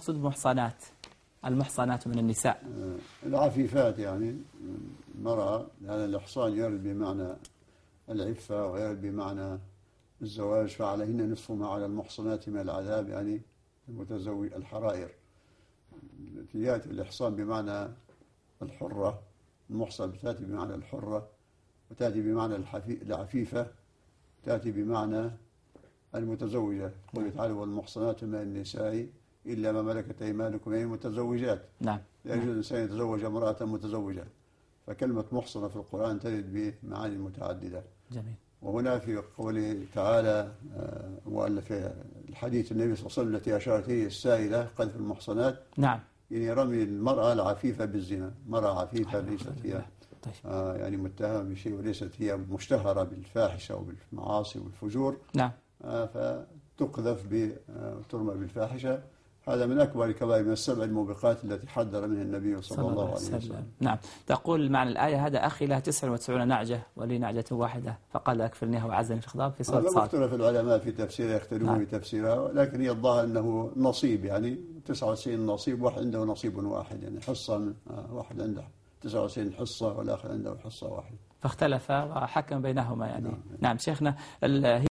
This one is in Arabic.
المقصود بمحصنات؟ المحصنات من النساء العفيفات يعني المرأة، لأن الإحصان يرد بمعنى العفة ويرد بمعنى الزواج، فعليهن نصف ما على المحصنات من العذاب، يعني المتزوج الحرائر. يأتي الإحصان بمعنى الحرة، المحصن تأتي بمعنى الحرة، وتأتي بمعنى العفيفة، تأتي بمعنى المتزوجة. قوله تعالى والمحصنات من النساء إلا ما ملكت أيمانكم، يعني المتزوجات. نعم. لا يجوز الإنسان يتزوج امرأة متزوجة، فكلمة محصنة في القرآن ترد بمعاني متعددة. جميل. وهنا في قوله تعالى وألف الحديث النبي صلى الله عليه وسلم التي أشارت إليه السائلة قذف المحصنات، نعم. يعني رمي المرأة العفيفة بالزنا. مرأة عفيفة ليست هي يعني متهمة بشيء، وليست هي مشتهرة بالفاحشة وبالمعاصي والفجور. نعم. فتقذف وترمى بالفاحشة. هذا من أكبر الكبائر، من السبع الموبقات التي حذر منها النبي صلى الله عليه وسلم. نعم. تقول معنى الآية هذا أخي له 99 نعجة ولي نعجة واحدة فقال أكفلنيها وعزني في الخضاب في سورة صاد. اختلف العلماء في تفسيرها، يختلفون في تفسيرها، لكن هي الظاهر أنه نصيب، يعني 99 نصيب، واحد عنده نصيب واحد، يعني حصة واحد عنده 99 حصة والآخر عنده حصة واحدة، فاختلف وحكم بينهما يعني. نعم شيخنا